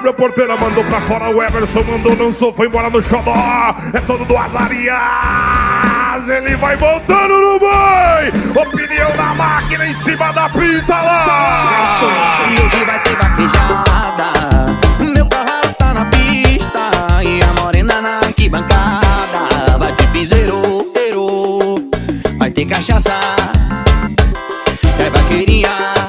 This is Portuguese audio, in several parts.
abre a porteira, mandou pra fora o Everson, mandou, dançou, foi embora no xodó. É todo do Azarias, ele vai voltando no boi. Opinião da máquina em cima da pinta lá. E hoje vai ter vaquejada, meu cavalo tá na pista e a morena na arquibancada. Vai ter piseiro, vai ter cachaça, é vaqueirinha,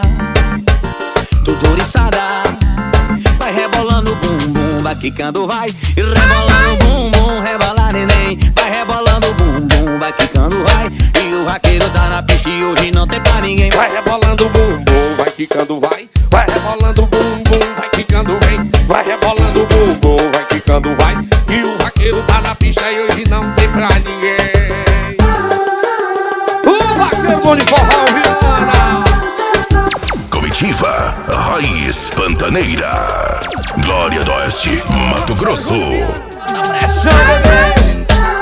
tudo oriçada. Vai rebolando o bumbum, vai quicando, vai rebolando o bumbum, rebola neném. Vai rebolando o bumbum, vai quicando, vai. E o vaqueiro tá na pista e hoje não tem pra ninguém. Vai rebolando o bumbum, vai quicando, vai. Vai rebolando o bumbum, vai quicando, vem. Vai rebolando o bumbum, vai quicando, vai. E o vaqueiro tá na pista e hoje não tem pra ninguém. O vaqueiro bom de forró, Viana. Comitiva Raiz Pantaneira, Glória do Oeste, Mato Grosso. Pressão, bebês.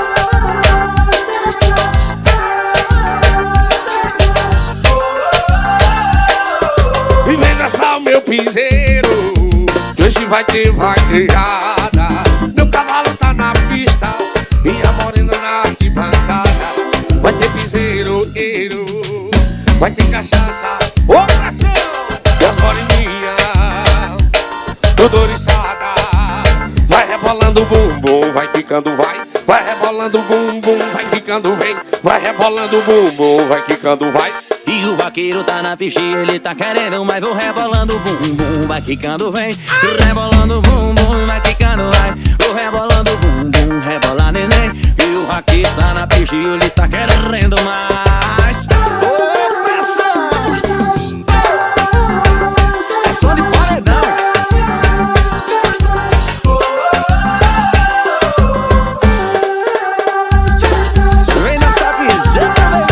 E vem dançar o meu piseiro, que hoje vai ter vaquejada. Meu cavalo tá na pista e a morena na arquibancada. Vai ter piseiro, vai ter cachaça, ô pressão! E as moreninhas, tudo oriçada. Vai rebolando o bumbum, vai quicando, vai. Vai rebolando o bumbum, vai quicando, vem. Vai rebolando o bumbum, vai quicando, vai. E o vaqueiro tá na pista e ele tá querendo, mas vou rebolando o bumbum, vai quicando, vem. Rebolando o bumbum, vai quicando, vai. Vou rebolando o bumbum, rebola neném. E o vaqueiro tá na pista e ele tá querendo mais. Ô, pressão! É som de paredão. Vem nessa piseira,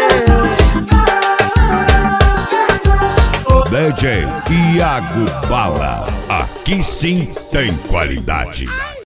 bebê. DJ Iago Bala, aqui sim tem qualidade.